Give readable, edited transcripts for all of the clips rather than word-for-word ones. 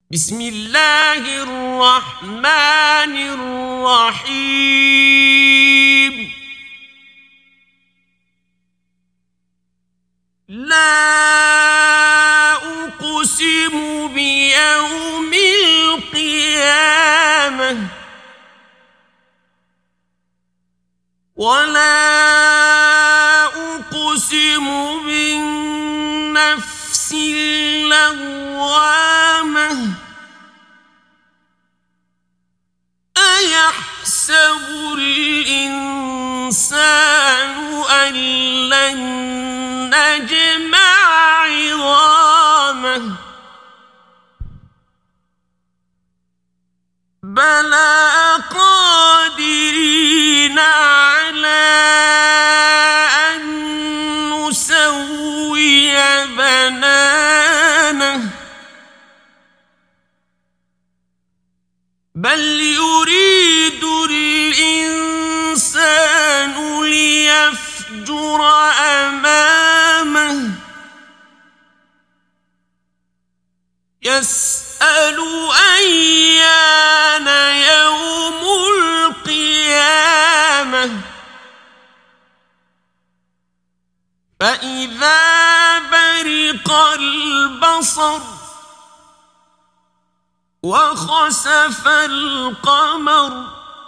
بسم الله الرحمن الرحيم. لا أقسم بيوم القيامة ولا أقسم بالنفس اللوامة أيحسب الإنسان أن لن نجمع عظامه بلى قادرين على أن نسوي بنانه بل يريد الإنسان ليفجر أمامه يسأل أيان يوم القيامة فإذا برق البصر وخسف القمر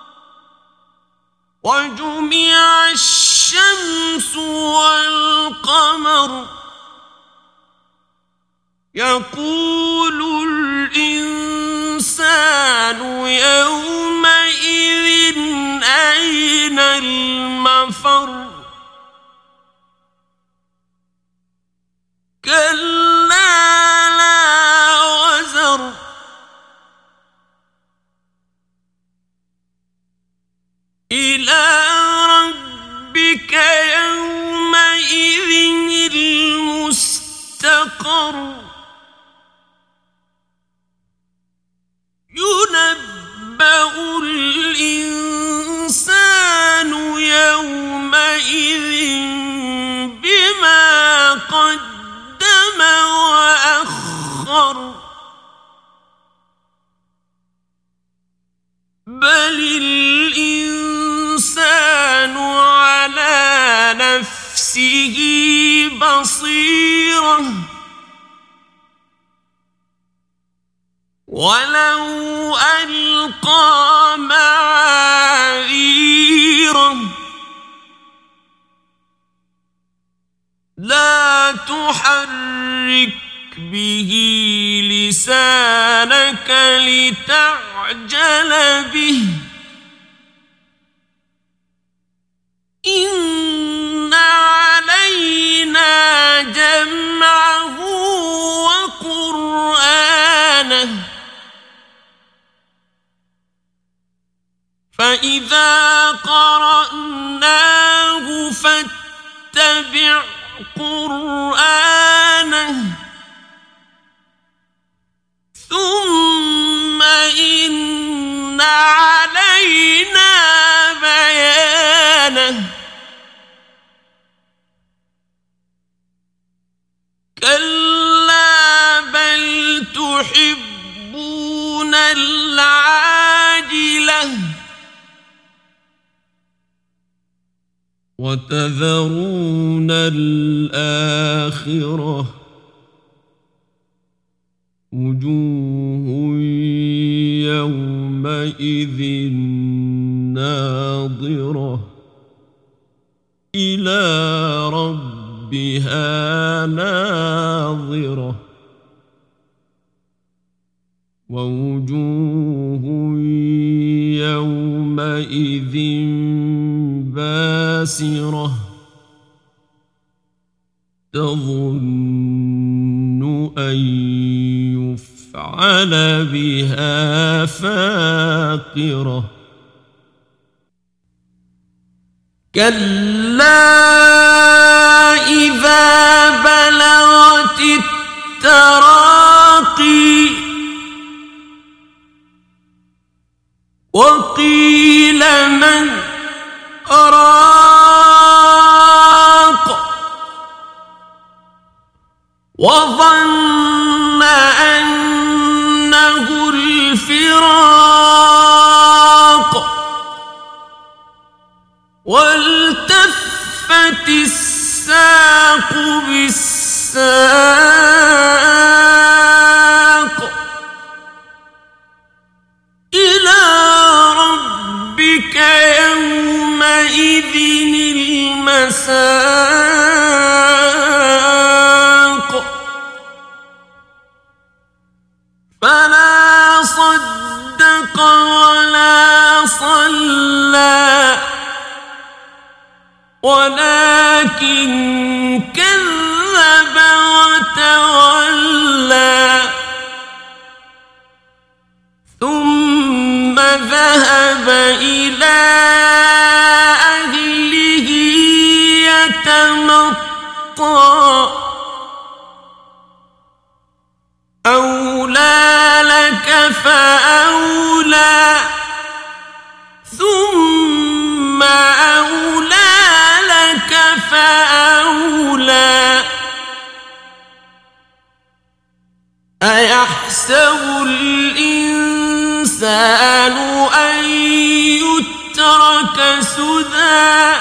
وجمع الشمس والقمر يقول الإنسان يومئذ أين المفر كلا لا وزر إلى ربك يومئذ المستقر ينبأ الإنسان يومئذ بما قدم وأخر بل الإنسان على نفسه بصيرة ولو ألقى معاذيره لا تحرك به لسانك لتعجل به إن علينا جمعه وقرآنه فإذا قرأناه فاتبع قرآنه ثم إن علينا بيانه كلا بل تحبون العاجلة وتذرون الآخرة وجوه يومئذ ناظرة إلى ربها ناظرة ووجوه يومئذ باسرة تظن أن يفعل بها فاقرة كلا إذا بلغت التراقي وقيل من راق وظن أنه له الفراق والتفت الساق بالساق إلى ربك يومئذ المساق فلا صدق ولا صلى ولكن كذب وتولى ثم ذهب إلى أهله يتمطى أولى لك فأولى ثم أولى لك فأولى أيحسب الإنسان أن يترك سدى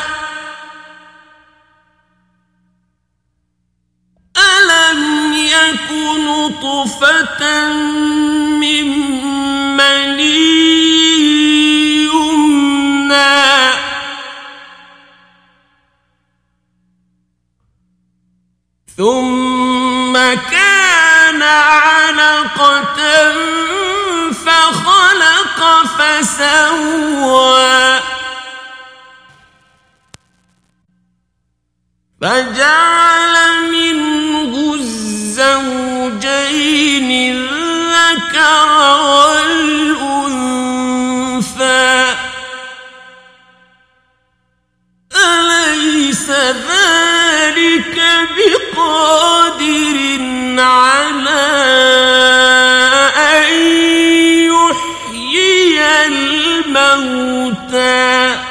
ألم يك نطفة من مني يمنى ثم كان علقة فخلق فسوى فجعل منه الزوجين الذكر والأنثى أليس ذلك بقادر على أن يحيي الموتى